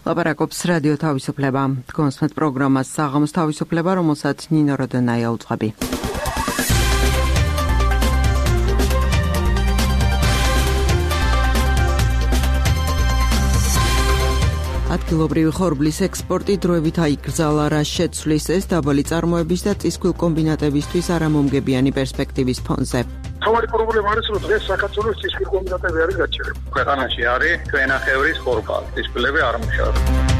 ლაპარაკობს რადიო თავისუფლება. კონსმეთ პროგრამას საღამოს თავისუფლება, რომელსაც ნინო როდონაია უძღვები. ადგილობრივი ხორბლის ექსპორტი დროებით აიკრძალა, რა შეცვლის ეს დაბალი წარმოების და წისქვილ კომბინატებისთვის არამომგებიანი პერსპექტივის ფონზე. თავარი პრობლემა არის, რომ დღეს საქართველოს წისქვილ კომბინატები არის გაჩერებული. ქვეყანაში არის ქვენახევრის ხორბალი, წისქვილები არ მუშაობს.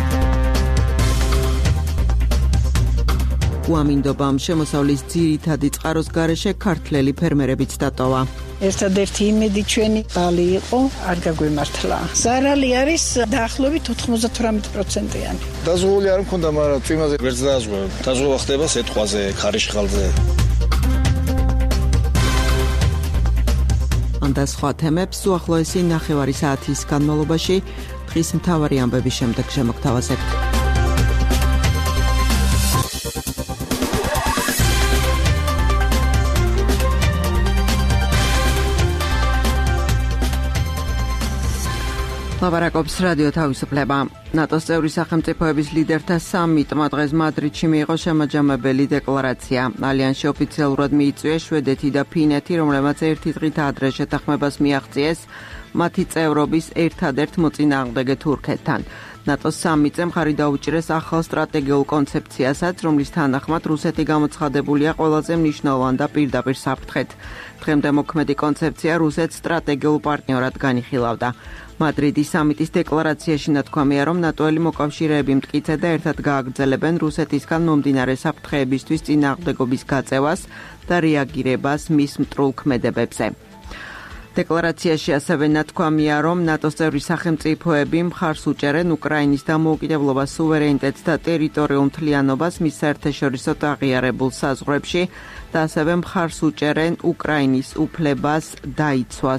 უამინდობამ შემოსავლის ძირითადი წყაროს გარეშე ქართველი ფერმერებიც დატოვა. ერთადერთი იმედი ჩვენი ბალი იყო, არ გაგვიმართლა. ზარალი არის დაახლოებით 98%-იანი. დაზღვეული არ მქონდა, მაგრამ წვიმაზე ვერც დააზღვევ. დაზღვევა ხდება სეტყვაზე, ქარიშხალზე. ამ და სხვა თემებს უახლოესი ნახევარი საათის განმავლობაში დღის მთავარი ამბების შემდეგ შემოგთავაზებთ. ლაპარაკობს რადიო თავისუფლება. ნატოს წევრი სახელმწიფოების ლიდერთა სამიტმა დღეს მადრიდში მიიღო შემაჯამებელი დეკლარაცია. ალიანსში ოფიციალურად მიიწვიეს შვედეთი და ფინეთი, რომლებმაც ერთი დღით ადრე შეთანხმებას მიაღწიეს მათი წევრობის ერთადერთ მოწინააღმდეგე თურქეთთან. ნატოს სამიტზე მხარი დაუჭირეს ახალ სტრატეგიულ კონცეფციასაც, რომლის თანახმად რუსეთი გამოცხადებულია ყველაზე მნიშვნელოვან და პირდაპირ საფრთხედ. დღემდე მოქმედი კონცეფცია რუსეთს სტრატეგიულ პარტნიორად განიხილავდა. მადრიდის სამიტის დეკლარაციაში ნათქვამია, რომ ნატოელი მოკავშირეები მტკიცედ და ერთად გააგრძელებენ რუსეთისგან მომდინარე საფრთხეებისთვის წინააღმდეგობის გაწევას და რეაგირებას მის მტრულ ქმედებებზე. დეკლარაციაში ასევე ნათქვამია, რომ ნატოს წევრი სახელმწიფოები მხარს უჭერენ უკრაინის დამოუკიდებლობას, სუვერენიტეტს და ტერიტორიულ მთლიანობას მის საერთაშორისო აღიარებულ საზღვრებში და ასევე მხარს უჭერენ უკრაინის უფლებას დაიცვას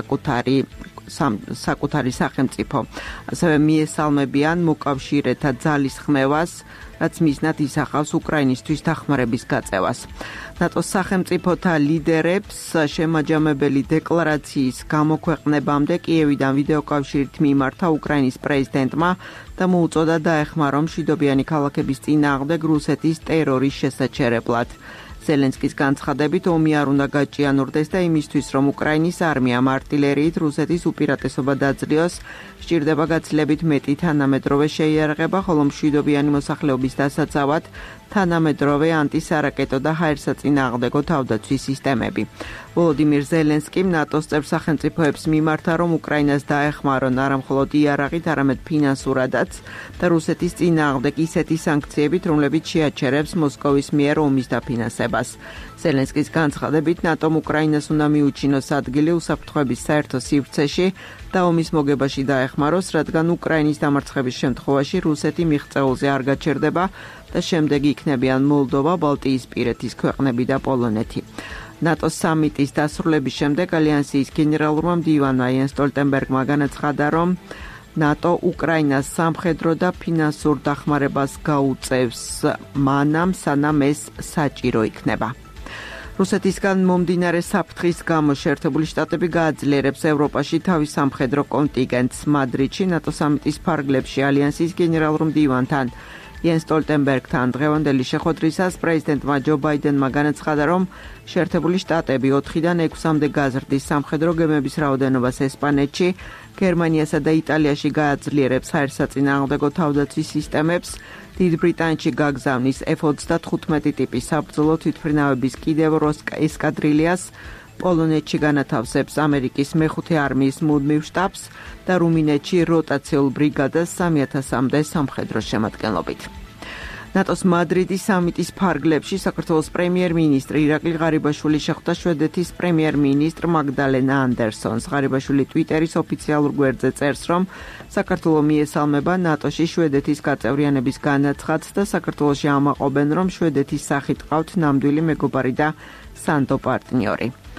საკუთარი სახელმწიფო. ასევე მიესალმებიან მოკავშირეთა ძალისხმევას, რაც მიზნად ისახავს უკრაინისთვის დახმარების გაწევას. ნატოს სახელმწიფოთა ლიდერებს შემაჯამებელი დეკლარაციის გამოქვეყნებამდე კიევიდან ვიდეოკავშირით მიმართა უკრაინის პრეზიდენტმა და მოუწოდა დაეხმარონ მშვიდობიანი ქალაქების წინააღმდეგ რუსეთის ტერორის შესაჩერებლად. ზელენსკის განცხადებით ომი არ უნდა გაჭიანურდეს და იმისთვის, რომ უკრაინის არმიამ არტილერიით რუსეთის უპირატესობა დაძლიოს, სჭირდება გაცილებით მეტი თანამედროვე შეიარაღება, ხოლო მშვიდობიანი მოსახლეობის დასაცავად თანამედროვე ანტისარაკეტო და ჰაერსაწინააღმდეგო თავდაცვის სისტემები. ვოლოდიმირ ზელენსკიმ ნატოს წევრ სახელმწიფოებს მიმართა, რომ უკრაინას დაეხმარონ არა მხოლოდ იარაღით, არამედ ფინანსურადაც და რუსეთის წინააღმდეგ ისეთი სანქციებით, რომლებიც შეაჩერებს მოსკოვის მიერ ომის დაფინანსებას. ზელენსკის განცხადებით, ნატომ უკრაინას უნდა მიუჩინოს ადგილი უსაფრთხოების საერთო სივრცეში და ომის მოგებაში დაეხმაროს, რადგან უკრაინის დამარცხების შემთხვევაში რუსეთი მიღწეულზე არ გაჩერდება და შემდეგ იქნებიან მოლდოვა, ბალტიისპირეთის ქვეყნები და პოლონეთი. ნატოს სამიტის დასრულების შემდეგ ალიანსის გენერალურმა მდივანმა იენს სტოლტენბერგმა განაცხადა, რომ ნატო უკრაინას სამხედრო და ფინანსურ დახმარებას გაუწევს მანამ, სანამ ეს საჭირო იქნება. რუსეთისგან მომდინარე საფრთხის გამო შეერთებული შტატები გააძლიერებს ევროპაში თავის სამხედრო კონტინგენტს. მადრიდში ნატო სამიტის ფარგლებში ალიანსის გენერალურ მდივანთან იენს სტოლტენბერგთან დღევანდელი შეხვედრისას პრეზიდენტმა ჯო ბაიდენმა განაცხადა, რომ შეერთებული შტატები 4-დან 6-მდე გაზრდის სამხედრო გემების რაოდენობას ესპანეთში, გერმანიასა და იტალიაში გააძლიერებს ჰაერსაწინააღმდეგო თავდაცვის სისტემებს, დიდ ბრიტანეთში გაგზავნის F-35 ტიპის საბრძოლო თვითმფრინავების კიდევ 8 ესკადრილიას, პოლონეთში განათავსებს ამერიკის მეხუთე არმიის მუდმივ შტაბს და რუმინეთში როტაციულ ბრიგადას 3000-მდე სამხედრო შემადგენლობით. ნატოს მადრიდის სამიტის ფარგლებში საქართველოს პრემიერ-მინისტრი ირაკლი ღარიბაშვილი შეხვდა შვედეთის პრემიერ-მინისტრ მაგდალენა ანდერსონს. ღარიბაშვილი ტვიტერის ოფიციალურ გვერდზე წერს, რომ საქართველო მიესალმება ნატოში შვედეთის გაწევრიანების განაცხადს და საქართველოში ამაყობენ, რომ შვედეთის სახით ყავთ ნამდვილი მეგობარი და სანდო პარტნიორი.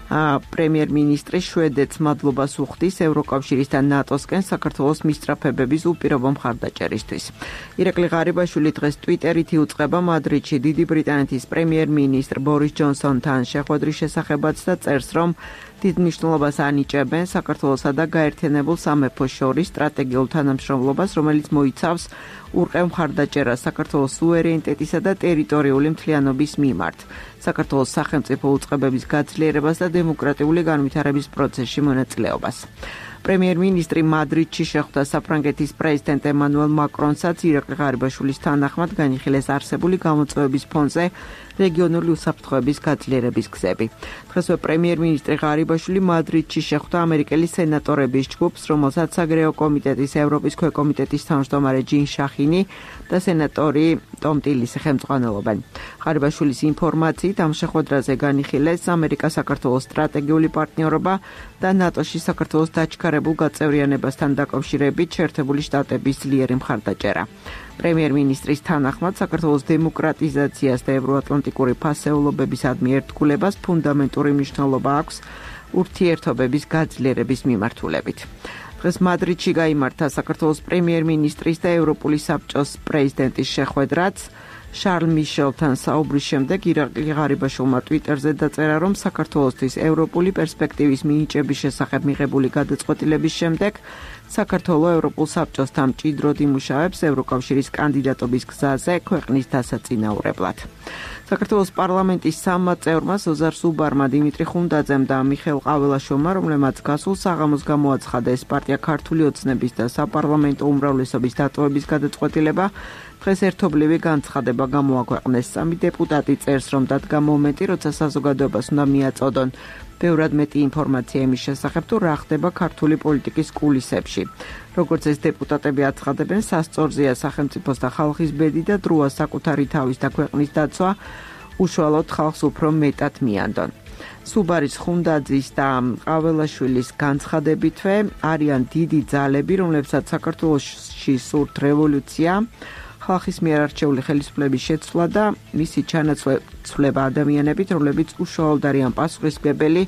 პრემიერ-მინისტრი შვედეთს მადლობას უხდის ევროკავშირის და ნატოსკენ საქართველოს მისწრაფებების უპირობო მხარდაჭერისთვის. ირაკლი ღარიბაშვილი დღეს ტვიტერით იუწყება მადრიდში დიდი ბრიტანეთის პრემიერ-მინისტრ ბორის ჯონსონთან შეხვედრის შესახებაც და წერს, რომ დიდ მნიშვნელობას ანიჭებენ საქართველოსა და გაერთიანებულ სამეფოს შორის სტრატეგიულ თანამშრომლობას, რომელიც მოიცავს ურყევ მხარდაჭერას საქართველოს სუვერენიტეტისა და ტერიტორიული მთლიანობის მიმართ, საქართველოს სახელმწიფო უწყებების გაძლიერებას და დემოკრატიული განვითარების პროცესში მონაწილეობას. პრემიერ-მინისტრი მადრიდში შეხვდა საფრანგეთის პრეზიდენტ ემანუელ მაკრონსაც ირაკლი ღარიბაშვილის თანახმად განიხილეს არსებული გამოწვევების ფონზე რეგიონული უსაფრთხოების გაძლიერების გზები. დღესვე პრემიერ-მინისტრი ღარიბაშვილი მადრიდში შეხვდა ამერიკელი სენატორების ჯგუფს, რომელსაც საგარეო კომიტეტის ევროპის ქვეკომიტეტის თავმჯდომარე ჯინ შახინი და სენატორი ტომ ტილისი ხელმძღვანელობენ. ღარიბაშვილის ინფორმაციით ამ შეხვედრაზე განიხილეს ამერიკა-საქართველოს სტრატეგიული პარტნიორობა და ნატოში საქართველოს დაჩქარებულ გაწევრიანებასთან დაკავშირებით შეერთებული შტატების ძლიერი მხარდაჭერა. პრემიერ-მინისტრის თანახმად საქართველოს დემოკრატიზაციას და ევროატლანტიკური ფასეულობებისადმი ერთგულებას ფუნდამენტური მნიშვნელობა აქვს ურთიერთობების გაძლიერების მიმართულებით. დღეს მადრიდში გაიმართა საქართველოს პრემიერ-მინისტრის და ევროპული საბჭოს პრეზიდენტის შეხვედრაც. შარლ მიშელთან საუბრის შემდეგ ირაკლი ღარიბაშვილმა ტვიტერზე დაწერა, რომ საქართველოსთვის ევროპული პერსპექტივის მინიჭების შესახებ მიღებული გადაწყვეტილების შემდეგ საქართველოს ევროპულ საბჭოსთან მჭიდროდ იმუშავებს ევროკავშირის კანდიდატობის გზაზე ქვეყნის დასაწინაურებლად. საქართველოს პარლამენტის სამმა წევრმა ზოზარ სუბარმა, დიმიტრი ხუნდაძემ და მიხეილ ყაველაშვილმა, რომლებმაც გასულ საღამოს გამოაცხადა ეს პარტია ქართული ოცნების და საპარლამენტო უმრავლესობის დატოვების გადაწყვეტილება, დღეს ერთობლივი განცხადება გამოაქვეყნეს. სამი დეპუტატი წერს, რომ დადგა მომენტი, როცა საზოგადოებას უნდა მიაწოდონ ბევრად მეტი ინფორმაცია იმის შესახებ, თუ რა ხდება ქართული პოლიტიკის კულისებში. როგორც ეს დეპუტატები აცხადებენ, სასწორზეა სახელმწიფოს და ხალხის ბედი და დროა საკუთარი თავის და ქვეყნის დაცვა უშუალოდ ხალხს უფრო მეტად მიანდონ. სუბარის, ხუნდაძის და ყაველაშვილის განცხადებითვე არიან დიდი ძალები, რომლებსაც საქართველოში სურთ რევოლუცია, ხალხის მიერ არჩეული ხელისუფლების შეცვლა და მისი ჩანაცვლება ადამიანებით, რომლებიც უშუალოდ არიან პასუხისმგებელი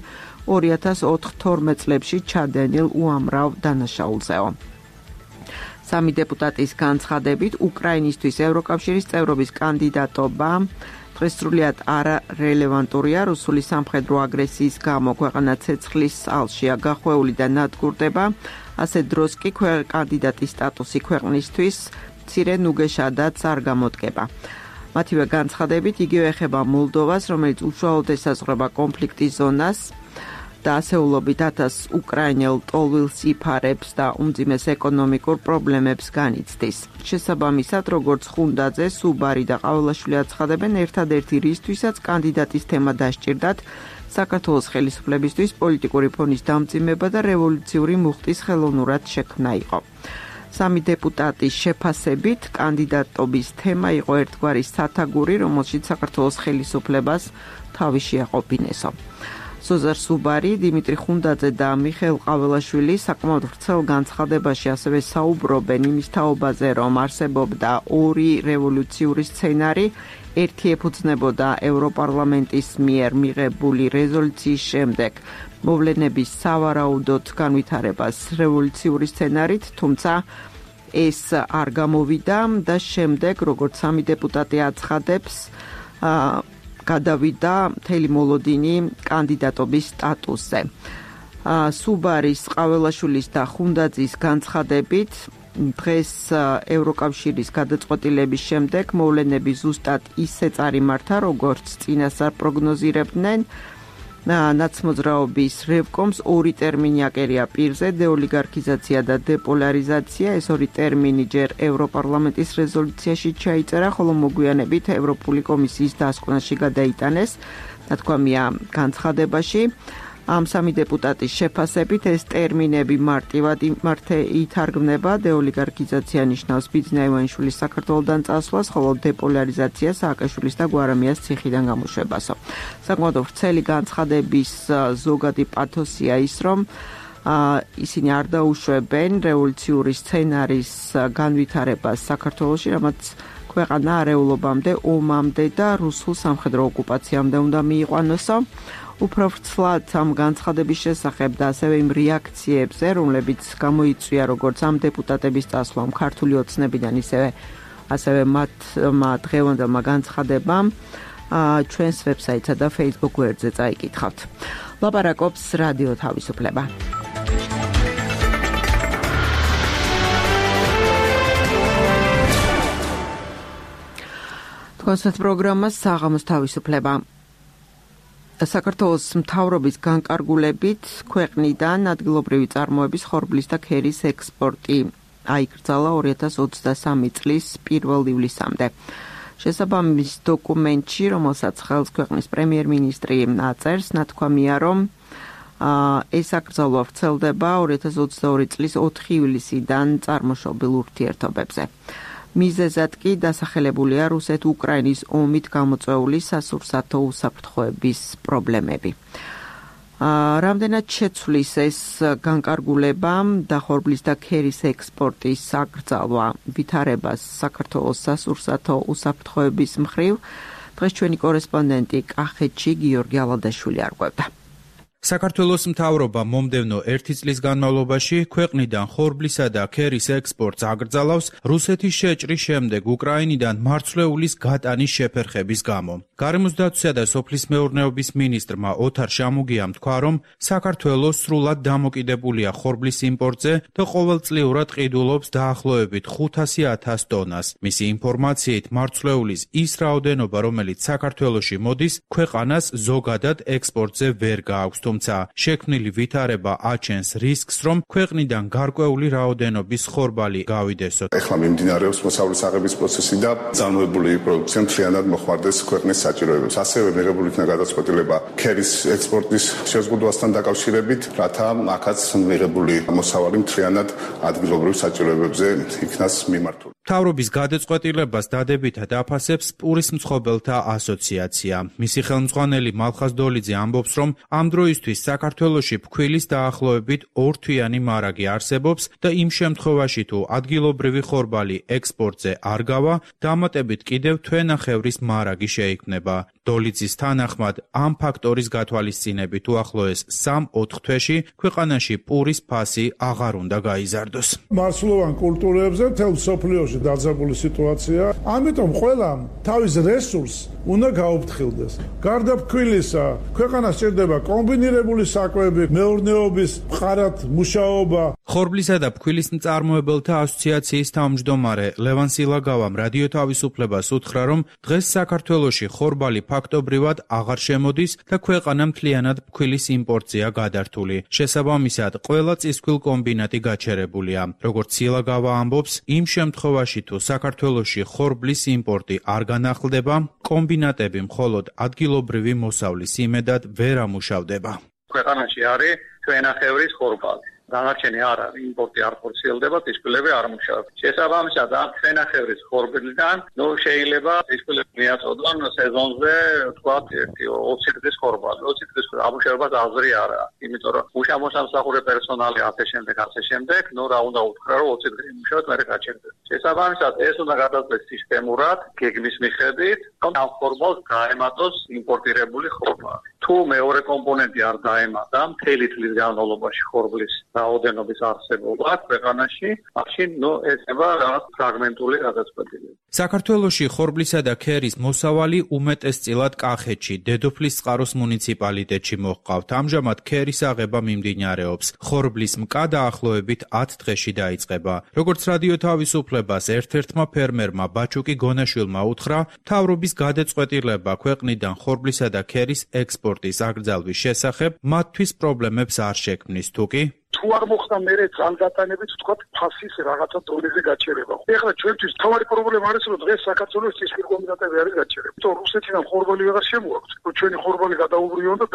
2004-12 წლებში ჩადენილ უამრავ დანაშაულზეო. სამი დეპუტატის განცხადებით, უკრაინისთვის ევროკავშირის წევრობის კანდიდატობა დღეს სრულიად არარელევანტურია. რუსული სამხედრო აგრესიის გამო ქვეყანა ცეცხლის ალშია გახვეული და ნადგურდება. ასე დროს კი კანდიდატის სტატუსი ქვეყნისთვის მცირე ნუგეშადაც არ გამოდგება. მათივე განცხადებით იგივე ეხება მოლდოვას, რომელიც უშუალოდ ესაზღვრება კონფლიქტის ზონას და ასეულობით 1000 უკრაინელ ტოლვილს იფარებს და უმძიმეს ეკონომიკურ პრობლემებს განიცდის. შესაბამისად, როგორც ხუნდაძე, სუბარი და ყაველაშვილი აცხადებენ, ერთადერთი რისთვისაც კანდიდატის თემა დასჭირდათ საქართველოს ხელისუფლებისთვის პოლიტიკური ფონის დამძიმება და რევოლუციური მუხტის ხელოვნურად შექმნა იყო. სამი დეპუტატის შეფასებით კანდიდატობის თემა იყო ერთგვარი სათაგური, რომელშიც საქართველოს ხელისუფლებას თავი შეაყოფინესო. ზოზარ სუბარი, დიმიტრი ხუნდაძე და მიხეილ ყაველაშვილი საკმაოდ ვრცელ განცხადებაში ასევე საუბრობენ იმის თაობაზე, რომ არსებობდა ორი რევოლუციური სცენარი, ერთი ეფუძნებოდა ევროპარლამენტის მიერ მიღებული რეზოლუციის შემდეგ მოვლენების სავარაუდოდ განვითარებას რევოლუციური სცენარით, თუმცა ეს არ გამოვიდა და შემდეგ, როგორც სამი დეპუტატი აცხადებს, გადავიდა მთელი მოლოდინი კანდიდატობის სტატუსზე. სუბარის, ყაველაშვილის და ხუნდაძის განცხადებით, დღეს ევროკავშირის გადაწყვეტილების შემდეგ მოვლენები ზუსტად ისე წარიმართა, როგორც წინასწარ პროგნოზირებდნენ. ნაცმოძრაობის რევკომს ორი ტერმინი აკერია პირზე, დეოლიგარქიზაცია და დეპოლარიზაცია. ეს ორი ტერმინი ჯერ ევროპარლამენტის რეზოლუციაში ჩაიწერა, ხოლო მოგვიანებით ევროპული კომისიის დასკვნაში გადაიტანეს, ნათქვამია განცხადებაში. ამ სამი დეპუტატის შეფასებით ეს ტერმინები მარტივად ითარგმნება. დეოლიგარქიზაცია ნიშნავს ბიძინა ივანიშვილის საქართველოდან წასვლას, ხოლო დეპოლარიზაცია სააკაშვილის და გვარამიას ციხიდან გამოშვებასო. საკმაოდ ვრცელი განცხადების ზოგადი პათოსია ის, რომ ისინი არ დაუშვებენ რევოლუციური სცენარის განვითარებას საქართველოში, რამაც ქვეყანა არეულობამდე, ომამდე და რუსულ სამხედრო ოკუპაციამდე უნდა მიიყვანოსო. უფრო ვრცლად ამ განცხადების შესახებ და ასევე იმ რეაქციებზე, რომლებიც გამოიწვია როგორც ამ დეპუტატების წასვლამ ქართული ოცნებიდან, ასევე მათმა დღევანდელმა განცხადებამ ჩვენს ვებსაიტსა და Facebook გვერდზე წაიკითხავთ. ლაპარაკობს რადიო თავისუფლება. თქვენს პროგრამას საღამოს თავისუფლება. საქართველოს მთავრობის განკარგულებით ქვეყნიდან ადგილობრივი წარმოების ხორბლის და ქერის ექსპორტი აიკრძალა 2023 წლის 1 ივლისამდე. შესაბამის დოკუმენტში, რომელსაც ხელს ქვეყნის პრემიერ-მინისტრი აწერს, ნათქვამია, რომ ეს აკრძალვა ვრცელდება 2022 წლის 4 ივლისიდან წარმოშობილ ურთიერთობებზე. მიზეზად კი დასახელებულია რუსეთ-უკრაინის ომით გამოწვეული სასურსათო უსაფრთხოების პრობლემები. რამდენად შეცვლის ეს განკარგულება და ხორბლის და ქერის ექსპორტის აკრძალვა ვითარებას საქართველოს სასურსათო უსაფრთხოების მხრივ, დღეს ჩვენი კორესპონდენტი კახეთში გიორგი ალადაშვილი არკვევდა. საქართველოს მთავრობა მომდევნო 1 წლის განმავლობაში ქვეყნიდან ხორბლისა და ქერის ექსპორტს აკრძალავს რუსეთის შეჭრის შემდეგ უკრაინიდან მარცვლეულის გატანის შეფერხების გამო. გარემოს დაცვისა და სოფლის მეურნეობის მინისტრმა ოთარ შამუგიამ თქვა, რომ საქართველოს სრულად დამოკიდებულია ხორბლის იმპორტზე და ყოველწლიურად ყიდულობს დაახლოებით 500,000 ტონას. მისი ინფორმაციით, მარცვლეულის ის რაოდენობა, რომელიც საქართველოში მოდის, ქვეყანას ზოგადად ექსპორტზე ვერ გააქვს. თუმცა შექმნილი ვითარება აჩენს რისკს, რომ ქვეყნიდან გარკვეული რაოდენობის ხორბალი გავიდესოთ. ეხლა მიმდინარეობს მოსავლის აღების პროცესი და ძალმოებული პროდუქცია მთლიანად მოხმარდეს ქვეყნის საჭიროებებს. ასევე მიღებული იქნა გადაწყვეტილება ქერის ექსპორტის შეზღუდვასთან დაკავშირებით, რათა აქაც მიღებული მოსავალი მთლიანად ადგილობრივ საჭიროებებზე იქნას მიმართული. მთავრობის გადაწყვეტილებას დადებითად აფასებს პურის მცხოვრებელთა ასოციაცია. მისი ხელმძღვანელი მალხაზ დოლიძე ამბობს, რომ ამ დროისთვის საქართველოში ფქვილის დაახლოებით 2 თვიანი მარაგი არსებობს და იმ შემთხვევაში თუ ადგილობრივი ხორბალი ექსპორტზე არ გავა, დამატებით კიდევ თვენახევრის მარაგი შეიქმნება. დოლიძის თანახმად, ამ ფაქტორის გათვალისწინებით უახლოეს 3-4 თვეში ქვეყანაში პურის ფასი აღარ უნდა გაიზარდოს. მარცვლოვან კულტურებზე მთელ მსოფლიოში დაძაბული სიტუაცია, ამიტომ ყველამ თავის რესურსს უნდა გაუფრთხილდეს. გარდა ფქვილისა, ქვეყანას სჭირდება კომბინირებული საკვები, მეურნეობის მყარად მუშაობა. ხორბლისა და ფქვილის მწარმოებელთა ასოციაციის თავმჯდომარე ლევან სილაგავამ რადიო თავისუფლებას უთხრა, რომ დღეს საქართველოში ხორბალი ფაქტობრივად აღარ შემოდის და ქვეყანა მთლიანად ფქვილის იმპორტზეა გადართული. შესაბამისად, ყველა წისქვილ კომბინატი გაჩერებულია. როგორც სილაგავა ამბობს, იმ შემთხვევაში თუ საქართველოში ხორბლის იმპორტი არ განახლდება, კომბინატები მხოლოდ ადგილობრივი მოსავლის იმედად ვერ ამუშავდება. ქვეყანაში არის თვენახევრის ხორბალი. დანარჩენი არ არის, იმპორტი არ ხორციელდება, წისქვილები არ მუშაობენ. შესაბამისად, ამ თვენახევრის ხორბლიდან, შეიძლება წისქვილები მიაწოდონ სეზონზე, ვთქვათ, 20 დღის ხორბალი. 20 დღის ამუშავებას აზრი არ აქვს, იმიტომ რომ უშამოსამსახურე პერსონალი ასე შემდეგ, რა უნდა უთხრა, რომ 20 დღე იმუშავოთ, მერე გაჩერდეს. შესაბამისად, ეს უნდა გადაწყვეტს სისტემურად, გეგმის მიხედვით, რომ ამ ხორბალს გაემატოს იმპორტირებული ხორბალი. თუ მეორე კომპონენტი არ დაემატა, მთელი წლის განმავლობაში ხორბლის რაოდენობის არსებობა ქვეყანაში, მაშინ ესება რაღაც ფრაგმენტული გადაწყვეტილება. საქართველოში ხორბლისა და ქერის მოსავალი უმეტესწილად კახეთში, დედოფლისწყაროს მუნიციპალიტეტში მოჰყავთ. ამჟამად ქერის აღება მიმდინარეობს. ხორბლის მკა დაახლოებით 10 დღეში დაიწყება. როგორც რადიო თავისუფლებას ერთ-ერთმა ფერმერმა ბაჩუკი გონაშვილმა უთხრა, მთავრობის გადაწყვეტილება ქვეყნიდან ხორბლისა და ქერის ექსპორტის აკრძალვის შესახებ მათთვის პრობლემებს არ შექმნის, თუკი თუ არ მოხდა მერე ძალდატანებით ვთქვათ ფასის რაღაცა დონეზე გაჩერება. ეხლა ჩვენთვის თავარი პრობლემა არის, რომ დღეს საქართველოს წისქვილ კომბინატები არის გაჩერებული. თუმცა რუსეთიდან ხორბალი ვეღარ შემოაქვს. ჩვენი ხორბალი გადაუბრიონ და დაფქვან.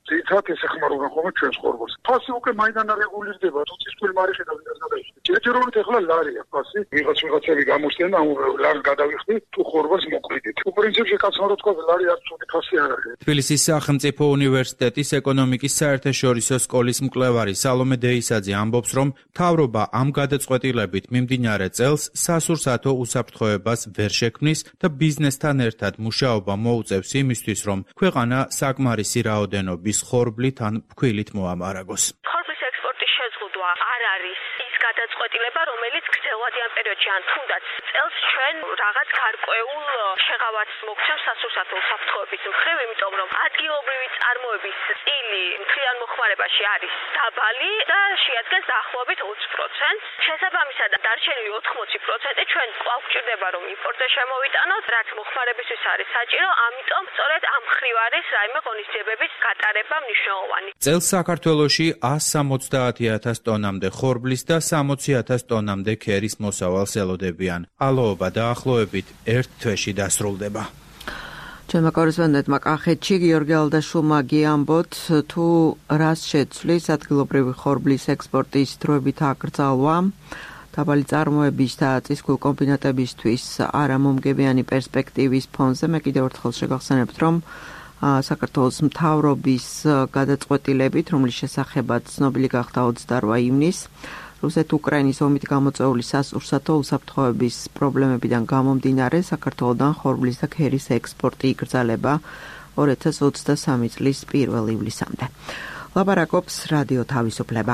ძირითადად ეხმარება ხოლმე ჩვენს ხორბალს. ფასი უკვე მაინდან არეგულირდება, თუ წისქვილი მარიხი და ვინაც გადაიხდი. ჯერჯერობით ეხლა ლარია ფასი, ვიღაცები გამოსწენ, ამ ლარს გადავიხდი, თუ ხორბალს მოყიდით. პრინციპში კაცმა რა თქვა, ლარი არ ცუდი ფასი არ არის. თბილისის სახელმწიფო უნივერსიტეტის ეკონომიკის საერთაშორისო სკოლის მკვლევარი სალომე დეისაძე ამბობს, რომ მთავრობა ამ გადაწყვეტილებით მიმდინარე წელს სასურსათო უსაფრთხოებას ვერ შექმნის და ბიზნესთან ერთად მუშაობა მოუწევს იმისთვის, რომ ქვეყანა საკმარისი რაოდენობის ხორბლით ან ფქვილით მოამარაგოს. ხორბლის ექსპორტის შეზღუდვა არ არის ის გადაწყვეტილება, რომელიც გრძელვადიან პერიოდში ან თუნდაც წელს ჩვენ რაღაც გარკვეულ შეღავათს მოგცემს სასურსათო უსაფრთხოების მხრივ, იმიტომ რომ ადგილობრივი წარმოების წილი მთლიან მოხმარებაში არის დაბალი და შეადგენს დაახლოებით 20%. შესაბამისად, დარჩენილი 80% ჩვენ კვლავ გვჭირდება, რომ იმპორტზე შემოვიტანოთ, რაც მოხმარებისთვის არის საჭირო, ამიტომ სწორედ ამ მხრივ არის რაიმე ღონისძიებების გატარება მნიშვნელოვანი. წელს საქართველოში 170,000 ტონამდე ხორბლის და 60,000 ტონამდე ქერის მოსავალს ელოდებიან. ალოობა დაახლოებით 1 თვეში დასრულდება. ჩვენმა კორესპონდენტმა კახეთში გიორგი ალდაშულმა გიამბოთ, თუ რას შეცვლის ადგილობრივი ხორბლის ექსპორტის დროებით აკრძალვა, დაბალი წარმოების და წისქვილ კომბინატებისთვის არამომგებიანი პერსპექტივის ფონზე. მე კიდევ ერთხელ შეგახსენებთ, რომ საქართველოს მთავრობის გადაწყვეტილებით, რომლის შესახებაც ცნობილი გახდა 28 ივნისს, რუსეთ-უკრაინის ომით გამოწვეული სასურსათო უსაფრთხოების პრობლემებიდან გამომდინარე, საქართველოდან ხორბლის და ქერის ექსპორტი იკრძალება 2023 წლის 1 ივლისამდე. ლაპარაკობს რადიო თავისუფლება.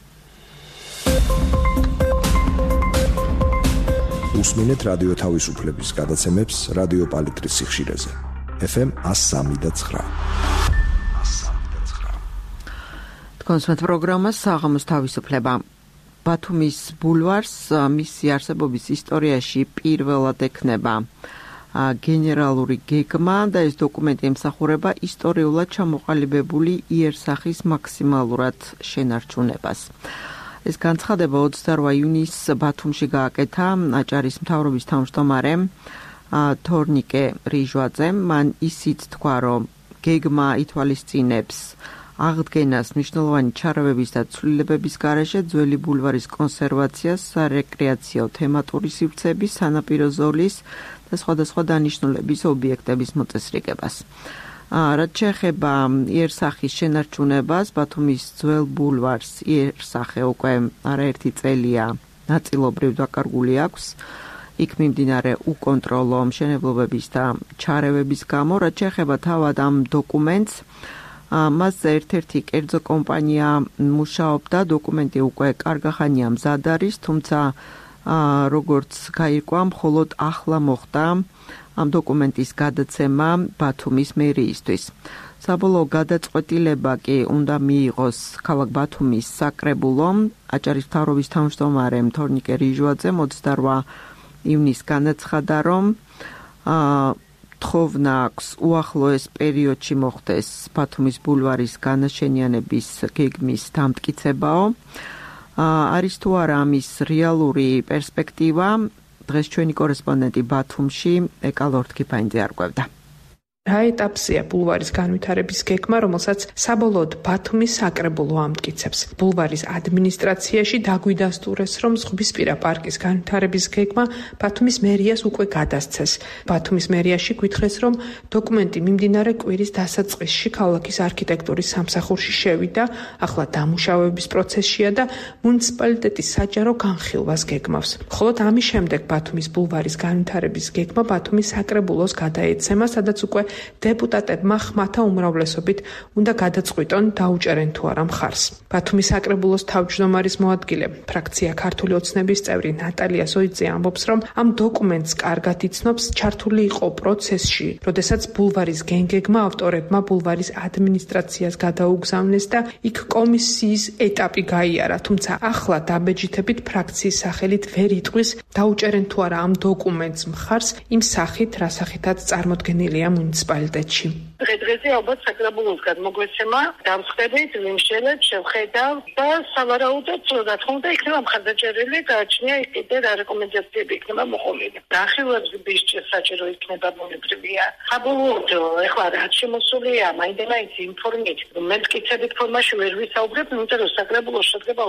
უსმინეთ რადიო თავისუფლების გადაცემებს რადიო პალიტრის სიხშირეზე. FM 103.9. კონსერტ პროგრამა საღამოს თავისუფლება. ბათუმის ბულვარს მისი არსებობის ისტორიაში პირველად ექნება გენერალური გეგმა და ეს დოკუმენტი ემსახურება ისტორიულად ჩამოყალიბებული იერსახის მაქსიმალურად შენარჩუნებას. ეს განცხადება 28 ივნისს ბათუმში გააკეთა აჭარის მთავრობის თავმჯდომარემ თორნიკე რიჟვაძემ. მან ისიც თქვა, რომ გეგმა ითვალისწინებს აღდგენას მნიშვნელოვანი ჩარევების და ცვლილებების გარეშე ძველი ბულვარის კონსერვაციას, სარეკრეაციო თემატური სივრცეების, სანაპირო ზოლის და სხვადასხვა დანიშნულების ობიექტების მოწესრიგებას. რაც შეეხება იერსახის შენარჩუნებას, ბათუმის ძველ ბულვარს იერსახე უკვე არაერთი წელია ნაწილობრივ დაკარგული აქვს. იქ მიმდინარე უკონტროლო მშენებლობების და ჩარევების გამო, რაც შეეხება თავად ამ დოკუმენტს, მასზე ერთ-ერთი კერძო კომპანია მუშაობდა, დოკუმენტი უკვე კარგახანია მზად არის, თუმცა როგორც გაირკვა, მხოლოდ ახლა მოხდა ამ დოკუმენტის გადაცემა ბათუმის მერიისთვის. საბოლოო გადაწყვეტილება კი უნდა მიიღოს ქალაქ ბათუმის საკრებულომ. აჭარის მთავრობის თავმჯდომარემ თორნიკე რიჟვაძემ 28 ივნისს განაცხადა, რომ თხოვნა აქვს უახლოეს პერიოდში მოხდეს ბათუმის ბულვარის განაშენიანების გეგმის დამტკიცებაო. არის თუ არა ამის რეალური პერსპექტივა, დღეს ჩვენი კორესპონდენტი ბათუმში ეკა ლორთქიფაინძე არკვევდა. რა ეტაპზეა ბულვარის განვითარების გეგმა, რომელსაც საბოლოოდ ბათუმის საკრებულო ამტკიცებს. ბულვარის ადმინისტრაციაში დაგვიდასტურეს, რომ ზღვისპირა პარკის განვითარების გეგმა ბათუმის მერიას უკვე გადასცეს. ბათუმის მერიაში გვითხრეს, რომ დოკუმენტი მიმდინარე კვირის დასაწყისში ქალაქის არქიტექტურის სამსახურში შევიდა, ახლა დამუშავების პროცესშია და მუნიციპალიტეტის საჯარო განხილვას გეგმავს. მხოლოდ ამის შემდეგ ბათუმის ბულვარის განვითარების გეგმა ბათუმის საკრებულოს გადაეცემა, სადაც უკვე დეპუტატებმა ხმათა უმრავლესობით უნდა გადაწყვიტონ დაუჭერენ თუ არა მხარს. ბათუმის საკრებულოს თავმჯდომარის მოადგილე, ფრაქცია ქართული ოცნების წევრი ნატალია ზოიძე ამბობს, რომ ამ დოკუმენტს კარგად იცნობს, ჩართული იყო პროცესში, როდესაც ბულვარის გენგეგმა ავტორებმა ბულვარის ადმინისტრაციას გადაუგზავნეს და იქ კომისიის ეტაპი გაიარა, თუმცა ახლა დაბეჯითებით ფრაქციის სახელით ვერ იტყვის დაუჭერენ თუ არა ამ დოკუმენტს მხარს იმ სახით, რა სახითაც წარმოდგენილია მუნიციპალიტეტში. დღე-დღეზე ალბათ საკრებულოს გადმოგვეცემა დამხდებით ვიმშელებ შევხედავ და სავარაუდოდ რა თქმა უნდა იქნება მხარდაჭერილი გააჩნია კიდე რა რეკომენდაციები იქნება მოყოლილი. ნახევარების საჭირო იქნება მონებრივია. საბოლოოდ ეხლა რაც შემოსულია მაინდამაინც ინფორმით მე მტკიცებით ფორმაში ვერ ვისაუბრებ, იმიტომ რომ საკრებულო შედგება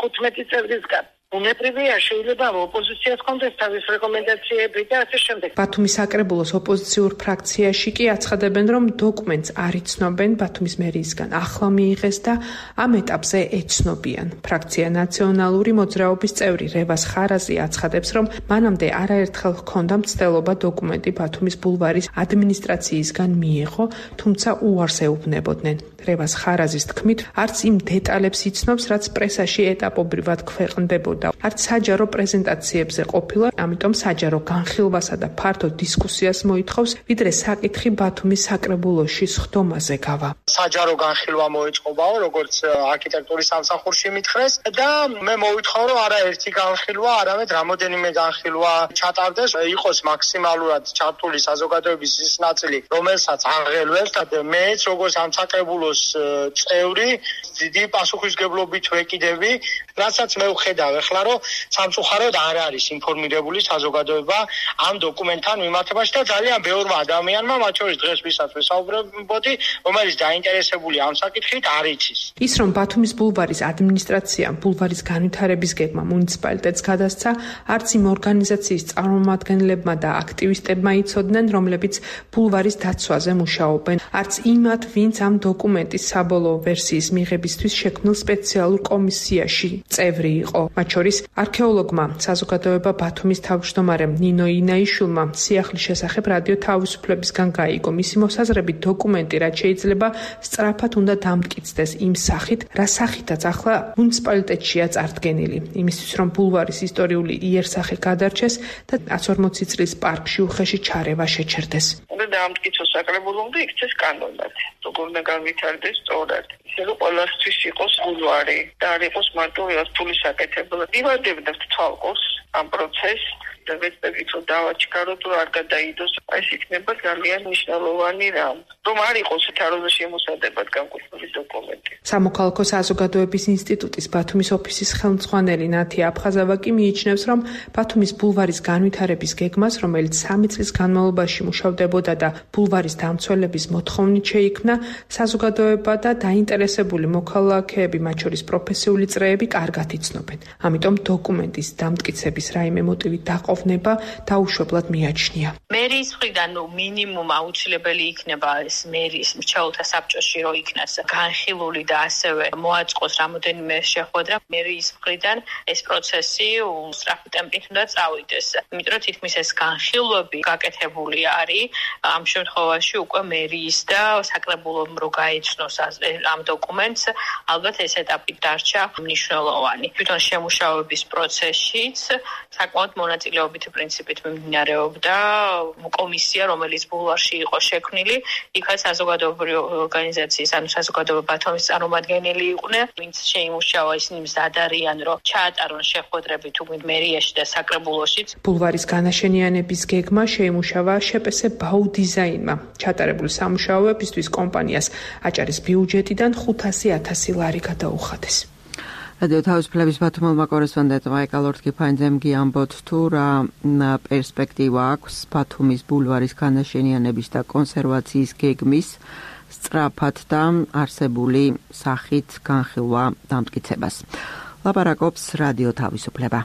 35 წევრისგან. უნებრივია შეიძლება ოპოზიციას კონდეს თავის რეკომენდაციები და ასე შემდეგ. ბათუმის საკრებულოს ოპოზიციურ ფრაქციაში კი აცხადებენ, რომ დოკუმენტს არ იცნობენ ბათუმის მერიისგან ახლა მიიღეს და ამ ეტაპზე ეცნობიან. ფრაქცია ნაციონალური მოძრაობის წევრი რევას ხარაზი აცხადებს, რომ მანამდე არაერთხელ ჰქონდა მცდელობა დოკუმენტი ბათუმის ბულვარის ადმინისტრაციისგან მიეღო, თუმცა უარს ეუბნებოდნენ. რევას ხარაზის თქმით, არც იმ დეტალებს იცნობს, რაც პრესაში ეტაპობრივად ქვეყნდებოდა. არც საჯარო პრეზენტაციებზე ყოფილა, ამიტომ საჯარო განხილვასა და ფართო დისკუსიას მოითხოვს, ვიდრე საკითხი ბათუმის საკრებულოში სხდომაზე გავა. საჯარო განხილვა მოეწყობაო, როგორც არქიტექტურის სამსახურში მითხრეს და მე მოვითხოვ, რომ არა ერთი განხილვა, არამედ რამოდენიმე განხილვა ჩატარდეს, იყოს მაქსიმალურად ჩართული საზოგადოების ის ნაწილი, რომელსაც აღელვებს და მეც როგორც ამ საკრებულოს წევრი დიდი პასუხისმგებლობით ვეკიდები, რასაც მე ვხედავ ახლა, რომ სამწუხაროდ არ არის ინფორმირებული საზოგადოება ამ დოკუმენტთან მიმართებაში და ძალიან ბევრმა ადამიანმა, მათ შორის დღეს ვისაც ვესაუბრებოდი, რომელიც დაინტერესებული ამ საკითხით არ იცის. ის რომ ბათუმის ბულვარის ადმინისტრაციამ ბულვარის განვითარების გეგმა მუნიციპალიტეტს გადასცა, არც იმ ორგანიზაციის წარმომადგენლებმა და აქტივისტებმა იცოდნენ, რომლებიც ბულვარის დაცვაზე მუშაობენ, არც იმათ, ვინც ამ დოკუმენტის საბოლოო ვერსიის მიღებისთვის შექმნილ სპეციალურ კომისიაში წევრი იყო. მათ შორის არქეოლოგმა, საზოგადოება ბათუმის თავმჯდომარემ ნინო ინაიშვილმა სიახლის შესახებ რადიო თავისუფლებისგან გაიგო. მისი მოსაზრებით დოკუმენტი რაც შეიძლება სწრაფად უნდა დამტკიცდეს იმ სახით, რა სახითაც ახლა მუნიციპალიტეტშია წარდგენილი. იმისთვის რომ ბულვარის ისტორიული იერსახე გადარჩეს და 140 წლის პარკში უხეში ჩარევა შეჩერდეს. უნდა დაამტკიცოს საკრებულო და იქცეს კანონად. როგორ უნდა განვითარდეს სწორად. ისე რომ ყველასთვის იყოს ბულვარი და არ იყოს მარტო რასტული საკეთებო. დივარდებთ თვალყოს ამ პროცესს და ვეცდებით რომ დავაჩქაროთ, რომ არ გადაიდოს. ეს იქნება ძალიან მნიშვნელოვანი რამ. რომ არ იყოს თაროზე შემოსადებად განკუთვნილი დოკუმენტი. სამოქალაქო საზოგადოების ინსტიტუტის ბათუმის ოფისის ხელმძღვანელი ნათია აფხაზავა კი მიიჩნევს, რომ ბათუმის ბულვარის განვითარების გეგმას, რომელიც 3 წლის განმავლობაში მუშავდებოდა და ბულვარის დამცველების მოთხოვნით შეიქმნა, საზოგადოება და დაინტერესებული მოქალაქეები, მათ შორის პროფესიული წრეები, კარგად იცნობენ. ამიტომ დოკუმენტის დამტკიცების რაიმე მოტივი დაყოვნება დაუშვებლად მიაჩნია. მერიის მხრიდან მინიმუმ აუცილებელი იქნება ეს მერიის მრჩეველთა საბჭოში რომ იქნას განხილული და ასევე მოაწყოს რამოდენიმე შეხვედრა. მერიის მხრიდან ეს პროცესი სწრაფი ტემპით უნდა წავიდეს. იმიტომ რომ თითქმის ეს განხილვები გაკეთებული არის ამ შემთხვევაში უკვე მერიის და საკრებულომ რო გაეცნოს ამ დოკუმენტს, ალბათ ეს ეტაპი დარჩა მნიშვნელოვანი. თვითონ შემუშავების პროცესშიც საკმაოდ მონაწილეობითი პრინციპით მიმდინარეობდა კომისია, რომელიც ბულვარში იყო შექმნილი, იქაც საზოგადოებრივი ორგანიზაციის, ანუ საზოგადოება ბათუმის წარმომადგენელი იყვნენ, ვინც შეიმუშავა, ისინი მზად არიან, რომ ჩაატარონ შეხვედრები თუ მერიაში და საკრებულოშიც. ბულვარის განაშენიანების გეგმა შეიმუშავა შპს ბაუ დიზაინმა. ჩატარებული სამუშაოებისთვის კომპანიას აჭარის ბიუჯეტიდან 500.000 ლარი გადაუხადეს. რადიო თავისუფლების ბათუმელმა კორესპონდენტმა ეკალორთკიფაინძემ გიამბოთ თუ რა პერსპექტივა აქვს ბათუმის ბულვარის განაშენიანების და კონსერვაციის გეგმის სწრაფად და არსებული სახით განხილვა დამტკიცებას. ლაპარაკობს რადიო თავისუფლება.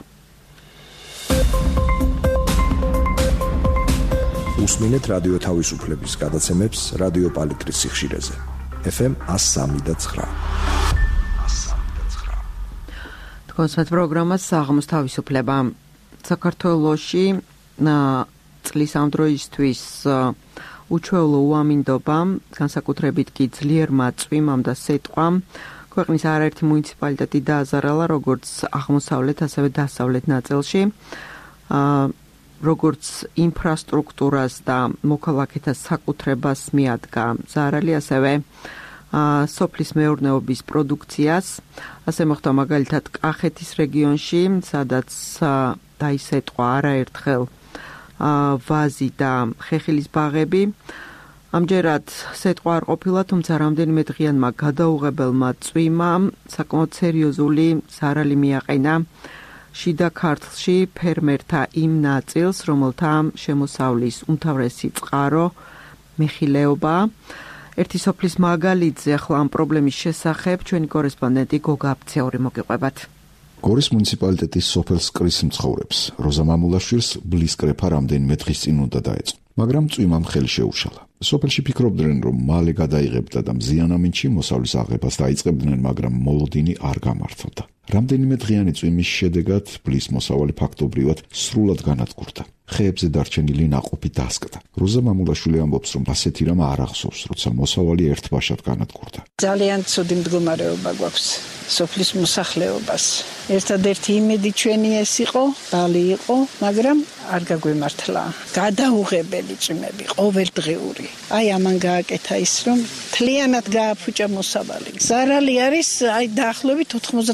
უსმინეთ რადიო თავისუფლების გადაცემებს რადიო პალიტრის სიხშირეზე. FM 103.9. კონსერტ პროგრამა საღამოს თავისუფლება. საქართველოში წლის ამ დროისთვის უჩვეულო უამინდობამ, განსაკუთრებით კი ძლიერმა წვიმამ და სეტყვამ ქვეყნის არაერთი მუნიციპალიტეტი დააზარალა, როგორც აღმოსავლეთ, ასევე დასავლეთ ნაწილში. როგორც ინფრასტრუქტურას და მოქალაქეთა საკუთრებას მიადგა ზარალი, ასევე სოფლის მეურნეობის პროდუქციას. ასე მოხდა მაგალითად კახეთის რეგიონში, სადაც დაისეტყვა არაერთხელ ვაზი და ხეხილის ბაღები. ამჯერად სიტყვა არ ყოფილა, თუმცა რამდენიმე დღიანმა გადაუღებელმა წვიმა საკმაოდ სერიოზული ზარალი მიაყენა შიდა ქართლში ფერმერთა იმ ნაწილს, რომელთა შემოსავლის უმთავრესი წყარო მეხილეობა. ერთი სოფლის მაგალითზე ახლა ამ პრობლემის შესახებ ჩვენი კორესპონდენტი გოგა აფცეური მოგიყვებათ. გორის მუნიციპალიტეტის სოფელ სკრის მცხოვრებს როზა მამულაშვილს ბლისკრეფა რამდენიმე დღის წინ უნდა დაეწყო, მაგრამ წვიმამ ხელი შეუშალა. სოფელში ფიქრობდნენ, რომ მალე გადაიღებდა და მზიანამინჩი მოსავლის აღებას დაიწყებდნენ, მაგრამ მოლოდინი არ გამართლდა. რამდენიმე დღიანი წვიმის შედეგად ბლის მოსავალი ფაქტობრივად სრულად განადგურდა. ხეებზე დარჩენილი ნაყოფი დასკდა. როზა მამულაშვილი ამბობს, რომ ასეთი რამ არ ახსოვს, როცა მოსავალი ერთბაშად განადგურდა. ძალიან ცუდი მდგომარეობა გვაქვს სოფლის მოსახლეობას. ერთადერთი იმედი ჩვენი ეს იყო, ბალი იყო, მაგრამ არ გაგვემართლა. გადაუღებელი წვიმები, ყოველდღიური. აი ამან გააკეთა ის, რომ მთლიანად გააფუჭა მოსავალი. ზარალი არის აი დაახლოებით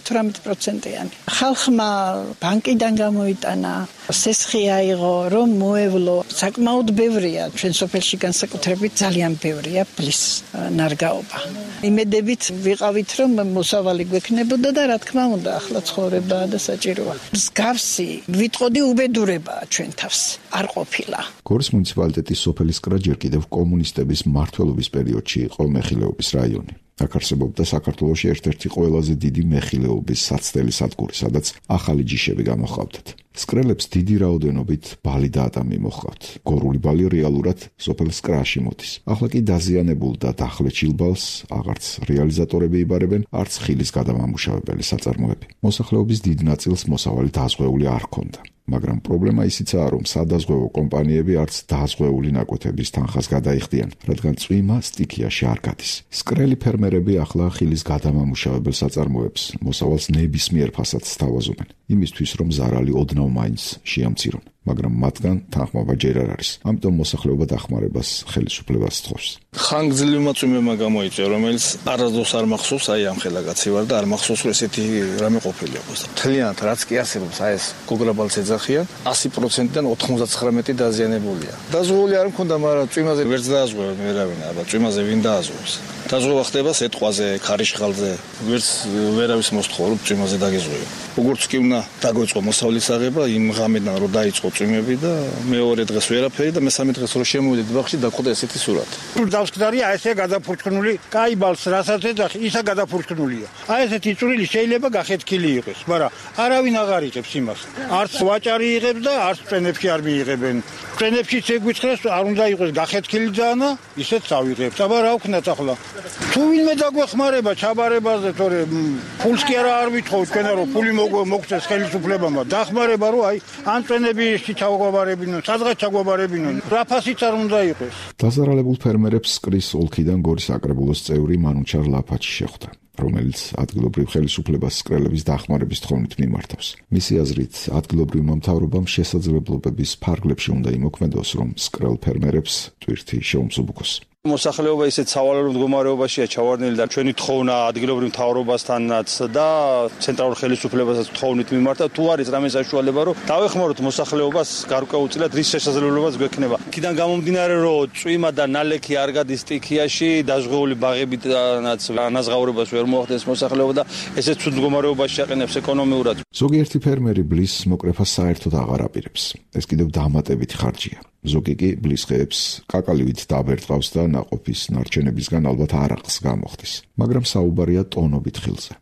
98%-იანი. ხალხმა ბანკიდან გამოიტანა, სესხი აიღო, რომ მოევლო. საკმაოდ ბევრია ჩვენ სოფელში განსაკუთრებით ძალიან ბევრია ბლის ნარგაობა. იმედებით ვიყავით, რომ მოსავალი გვექნებოდა და რა თქმა უნდა, ახლა ცხოვრებაა და საჭიროა. მსგავსი ვიტყოდი უბედურებაა ჩვენ თავს. არ ყოფილა. გორის მუნიციპალიტეტის სოფელი სკრა ჯერ კიდევ კომუნისტების მმართველობის პერიოდში იყო მეხილეობის რაიონი. აქ არსებობდა საქართველოში ერთ-ერთი ყველაზე დიდი მეხილეობის საცდელი სადგური, სადაც ახალი ჯიშები გამოჰყავდათ. სკრელებს დიდი რაოდენობით ბალი და ატამი მოჰყავთ. გორული ბალი რეალურად სოფელ სკრაში მოდის. ახლა კი დაზიანებულ და დახლეჩილ ბალს აღარც რეალიზატორები იბარებენ, არც ხილის გადამამუშავებელი საწარმოები. მოსახლეობის დიდ ნაწილს მოსავალი დაზღვეული არ ჰქონდა. მაგრამ პრობლემა ისიცაა, რომ სადაზღვევო კომპანიები არც დაზღვეული ნაკვეთების თანხას გადაიხდიან, რადგან წვიმა სტიქიაში არ გადის. სკრელი ფერმერები ახლა ხილის გადამამუშავებელ საწარმოებს მოსავალს ნებისმიერ ფასადს სთავაზობენ, იმისთვის რომ ზარალი ოდნავ მაინც შეამცირონ. მაგრამ მათგან თანხმობა ჯერ არ არის. ამიტომ მოსახლეობა დახმარებას ხელისუფლებას სთხოვს. ხანგრძლივმა წვიმებმა გამოიწვია, რომელიც არასდროს არ მახსოვს, აი ამ ხელაგაცი ვარ და არ მახსოვს, რომ ესეთი რამე ყოფილიყოს. მთლიანად რაც კი არსებობს, აი ეს გოგრაბალს ეძახიან, 100%-დან 99 დაზიანებულია. დაზღვეული არ მქონდა, მაგრამ წვიმაზე ვერც დააზღვევენ ვერავინ, აბა წვიმაზე ვინ დააზღვევს. დაზღვევა ხდება სეტყვაზე, ქარიშხალზე, ვერც ვერავის მოსთხოვ, რომ წვიმაზე დაგეზღვევი. როგორც კი უნდა დაგვეწყო მოსავლის აღება, იმ ღამედან რომ დაიწყო წვიმები და მეორე დღეს ვერაფერი და მესამე დღეს რომ შემოვიდეთ ბაღში დაგვხვდა ესეთი სურათი. დავსკდარია ესე გადაფურჩქნული, კაი ბალს რასაც ეძახი, ისა გადაფურჩქნულია. აი ესეთი წვრილი შეიძლება გახეთქილი იყოს, მაგრამ არავინ აღარ იღებს იმას. არც ვაჭარი იღებს და არც წვენებში არ მიიღებენ. წვენებშიც ეგვიცხრეს არ უნდა იყოს გახეთქილი ძანა, ისეც ავიღებთ. აბა რა ვქნათ ახლა? თუ ვინმე დაგვეხმარება ჩაბარებაზე, თორე ფულს კი არ ვითხოვთ თქვენა რომ ფული მოგწეს ხელისუფლებამ, დახმარება რომ აი ან წვენებში ჩაგვაბარებინონ, სადღაც ჩაგვაბარებინონ. რა ფასიც არ უნდა იყოს. დაზარალებულ ფერმერებს სკრის ოლქიდან გორის საკრებულოს წევრი მანუჩარ ლაფაჩი შეხვდა, რომელიც ადგილობრივ ხელისუფლებას სკრელების დახმარების თხოვნით მიმართავს. მისი აზრით, ადგილობრივმა მთავრობამ შესაძლებლობების ფარგლებში უნდა იმოქმედოს, რომ სკრელ ფერმერებს ტვირთი შეუმსუბუქოს. მოსახლეობა ისეთ სავალალო მდგომარეობაშია ჩავარდნილი და ჩვენი თხოვნა ადგილობრივ მთავრობასთანაც და ცენტრალურ ხელისუფლებასაც თხოვნით მიმართა, თუ არის რამე საშუალება, რომ დავეხმაროთ მოსახლეობას გარკვეულწილად რის შესაძლებლობაც გვექნება. იქიდან გამომდინარე, რომ წვიმა და ნალექი არ გადის სტიქიაში, დაზღვეული ბაღებიდანაც ანაზღაურებას ვერ მოახდენს მოსახლეობა და ესეც ცუდ მდგომარეობაში აყენებს ეკონომიურად. ზოგიერთი ფერმერი ბლის მოკრეფას საერთოდ აღარ აპირებს. ეს კიდევ დამატებითი ხარჯია. ზოგი კი ბლის ხეებს კაკალივით დაბერტყავს და ნაყოფის ნარჩენებისგან ალბათ არაყს გამოხდის, მაგრამ საუბარია ტონობით ხილზე.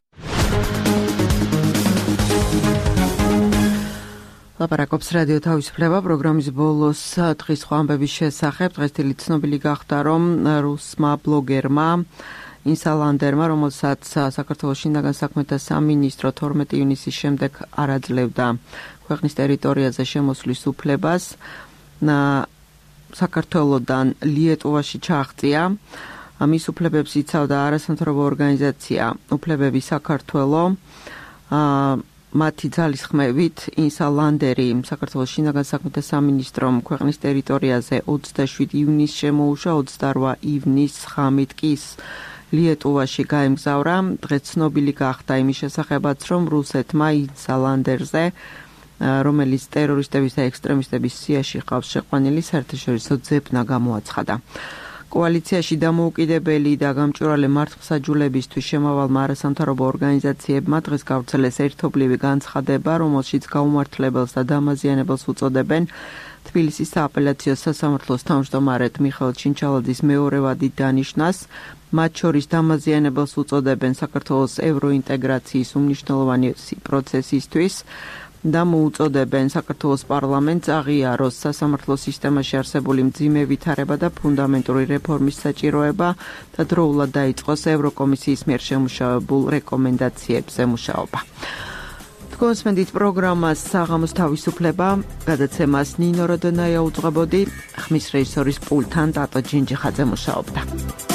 ლაპარაკობს რადიო თავისუფლება პროგრამის ბოლოს დღის სხვა ამბების შესახებ. დღესდღეობით ცნობილი გახდა, რომ რუსმა ბლოგერმა ინსალანდერმა, რომელსაც საქართველოს შინაგან საქმეთა სამინისტრო 12 ივნისის შემდეგ არ აძლევდა ქვეყნის ტერიტორიაზე შემოსვლის უფლებას, საქართველოდან ლიეტუვაში ჩააღწია. მის უფლებებს იცავდა არასამთავრობო ორგანიზაცია უფლებები საქართველო. მათი ძალისხმევით ინსალანდერი საქართველოს შინაგან საქმეთა სამინისტრომ ქვეყნის ტერიტორიაზე 27 ივნისს შემოუშვა, 28 ივნისს ხამით კი ლიეტუვაში გაემგზავრა. დღეს ცნობილი გახდა იმის შესახებაც, რომ რუსეთმა ინსალანდერზე, რომელიც ტერორისტების და ექსტრემისტების სიაში ყავს შეყვანილი, საერთაშორისო ძებნა გამოაცხადა. კოალიციაში დამოუკიდებელი და გამჭვირვალე მართლმსაჯულებისთვის შემავალმა არასამთავრობო ორგანიზაციებმა დღეს გავრცელეს ერთობლივი განცხადება, რომელშიც გაუმართლებელს და დამაზიანებელს უწოდებენ თბილისის სააპელაციო სასამართლოს თავმჯდომარედ მიხეილ ჩინჩალაძის მეორე ვადით დანიშნას. მათ შორის დამაზიანებელს უწოდებენ საქართველოს ევროინტეგრაციის უმნიშვნელოვანი პროცესისთვის და მოუწოდებენ საქართველოს პარლამენტს აღიაროს სასამართლო სისტემაში არსებული მძიმე ვითარება და ფუნდამენტური რეფორმის საჭიროება და დროულად დაიწყოს ევროკომისიის მიერ შემუშავებულ რეკომენდაციებზე მუშაობა. კონსმენდით პროგრამას საღამოს თავისუფლება გადაცემას ნინო როდონაია უძღვებოდი, ხმის რეჟისორის პულტთან ტატო ჯინჯიხაძე მუშაობდა.